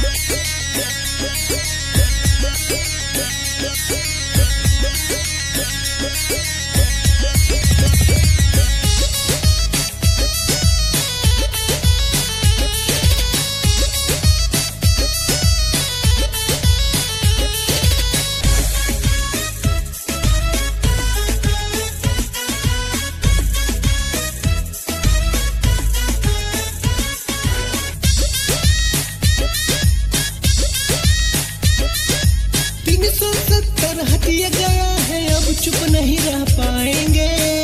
हटिया गया है, अब चुप नहीं रह पाएंगे।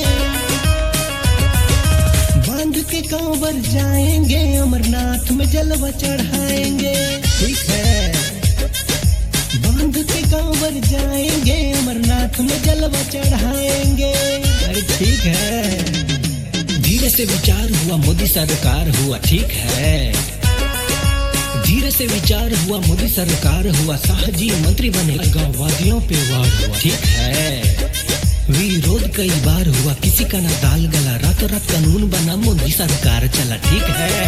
बांध के कांवर जाएंगे, अमरनाथ में जलवा चढ़ाएंगे। ठीक है, बांध के कांवर जाएंगे, अमरनाथ में जलवा चढ़ाएंगे। अरे ठीक है। धीरे से विचार हुआ, मोदी सरकार हुआ। ठीक है, धीरे से विचार हुआ, मोदी सरकार हुआ। शाह जी मंत्री बने, गांववादियों पे वार हुआ। ठीक है, विरोध कई बार हुआ, किसी का ना दाल गला। रातों रात कानून बना, मोदी सरकार चला। ठीक है,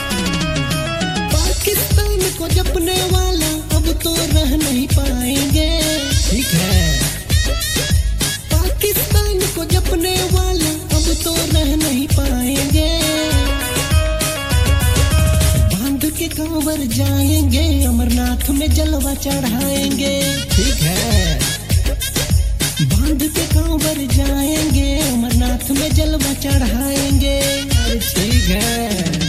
पाकिस्तान को जपने वाला अब तो रह नहीं पाएंगे। ठीक है, पाकिस्तान को जपने वाला अब तो रह नहीं पाएंगे। के कांवर जाएंगे, अमरनाथ में जलवा चढ़ाएंगे। ठीक है, बांध के कांवर जाएंगे, अमरनाथ में जलवा चढ़ाएंगे। अरे ठीक है।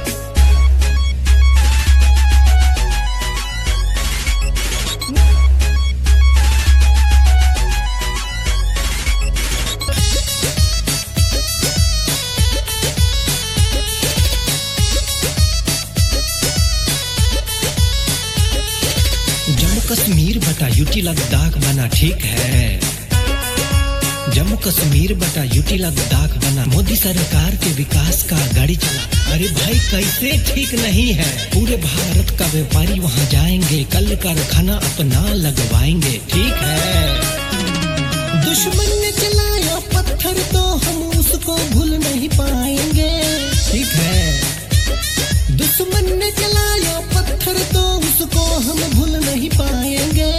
कश्मीर बटा यूटी लद्दाख बना। ठीक है, जम्मू कश्मीर बटा यूटी लद्दाख बना। मोदी सरकार के विकास का गाड़ी चला। अरे भाई कैसे ठीक नहीं है। पूरे भारत का व्यापारी वहां जाएंगे, कल कारखाना अपना लगवाएंगे। ठीक है, दुश्मन ने चलाया पत्थर तो हम उसको भूल नहीं पाएंगे। ठीक है, दुश्मन ने चलाया पत्थर तो उसको हम भूल नहीं पाएंगे।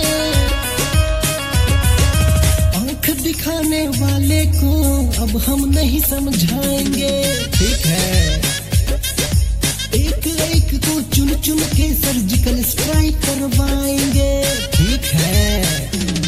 आंख दिखाने वाले को अब हम नहीं समझाएंगे। ठीक है, एक एक को चुन चुन के सर्जिकल स्ट्राइक करवाएंगे। ठीक है,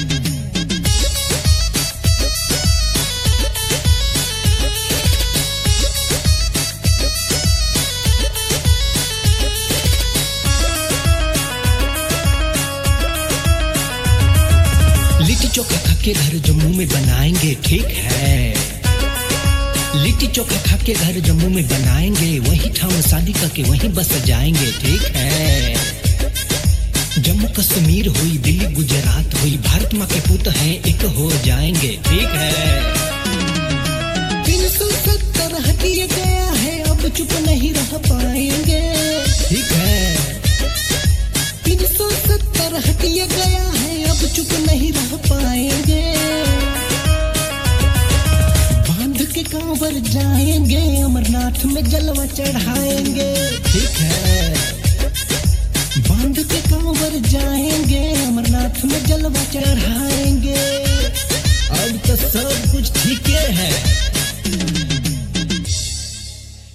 लिट्टी चोखा खा के घर जम्मू में बनाएंगे। ठीक है, लिट्टी चोखा खा के घर जम्मू में बनाएंगे। वहीं ठाम शादी करके वहीं बस जाएंगे। ठीक है, जम्मू कश्मीर हुई, दिल्ली गुजरात हुई, भारत माँ के पुत हैं, एक हो जाएंगे। ठीक है, 370 हटिया गया है, अब चुप नहीं रह पाएंगे। ठीक है, 370 हटिया गया है, अब चुप नहीं रह पाएंगे। बांध के कांवर जाएंगे, अमरनाथ में जलवा चढ़ाएंगे। ठीक है, बांध के कांवर जाएंगे, अमरनाथ में जलवा चढ़ाएंगे। अब तो सब कुछ ठीक है।